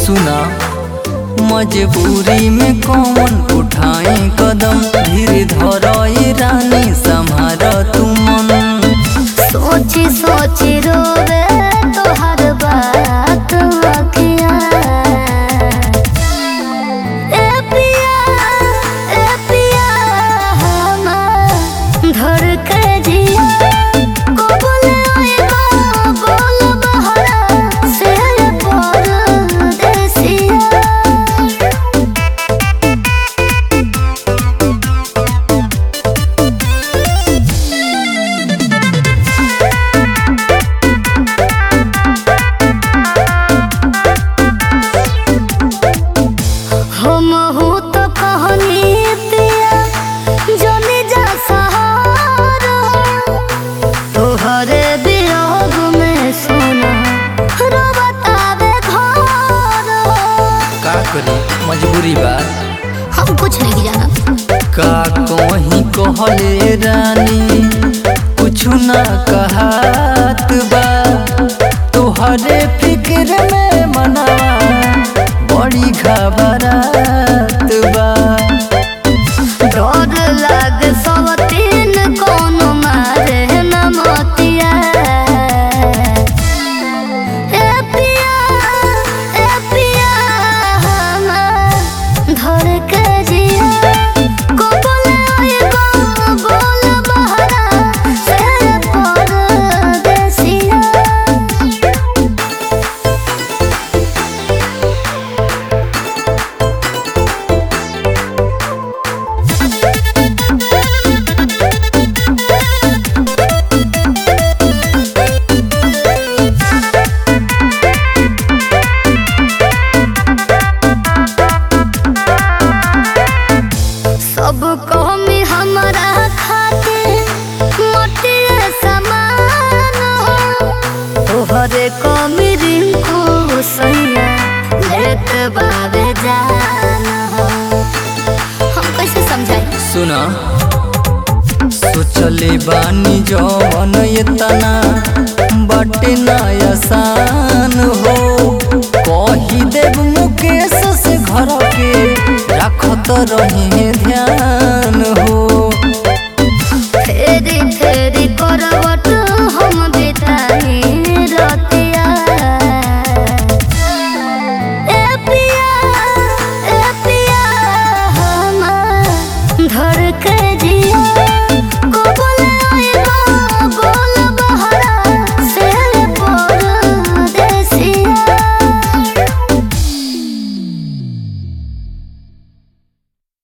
सुना मजबूरी में कौन उठाए कदम, धीरे धरई रानी संभार तू मन। सोची सोची रोवे तोहर बात अखिया, ए पिया हमार धर के जिया, को बोले आएगा बोल बहरा से परदेसिया। हम हूँ तो कहनी पिया जमी जा सहारा, तोहरे वियोग में सोना रोबतावे घर। का करी मजबूरी बा, हम कुछ नहीं जाना। का कहीं कहले रानी कुछ ना कहत बा, तोहरे फिक्र में मनावा बड़ी घबरात बा। डर लाग सब तीन कोनो मारे न मोतिया, ए पिया हमार धर के जिया, को बोले आएगा बोल बहरा से परदेसिया। सब कमी हमारा खाते मोटिए समान हो, तोहरे कमी रिंकू सैया लेत बाबे जान हो। हम कैसे समझाई? सुना सोचले बानी जवन इतना बाटे ना आसान हो, कही देव मुकेश से घर के रखत रही